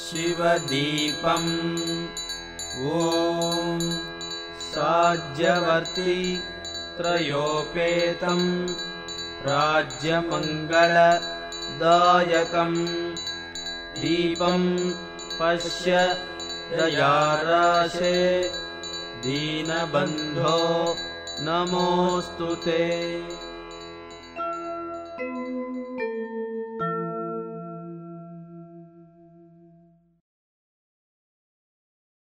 शिवदीपम् ॐ साज्यवर्ति त्रयोपेतम् राज्यमङ्गलदायकम् दीपम् पश्य दयाराशे दीनबन्धो नमोऽस्तु ते।